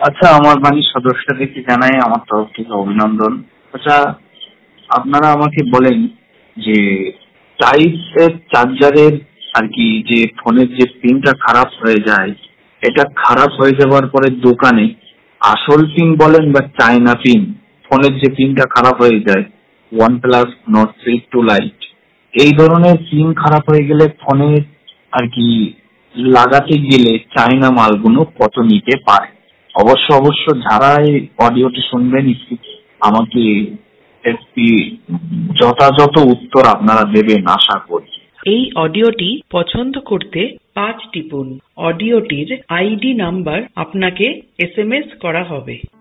আচ্ছা, আমার বাড়ির সদস্যদেরকে জানাই আমার তরফ থেকে অভিনন্দন। আচ্ছা, আপনারা আমাকে বলেন যে টাইপ এর চার্জারের আর কি যে ফোনের যে পিনটা খারাপ হয়ে যায়, এটা খারাপ হয়ে যাওয়ার পরে দোকানে আসল পিন বলেন বা চায়না পিন, ফোনের যে পিনটা খারাপ হয়ে যায়, one plus not silk two light, এই ধরনের পিন খারাপ হয়ে গেলে ফোনের আর কি লাগাতে গেলে চায়না মালগুলো কত নিতে পারে? অবশ্য অবশ্য যারা এই অডিওটি শুনবেন একটু আমাকে একটি যথাযথ উত্তর আপনারা দেবেন আশা করি। এই অডিওটি পছন্দ করতে 5 টিপুন। অডিওটির আইডি নাম্বার আপনাকে SMS করা হবে।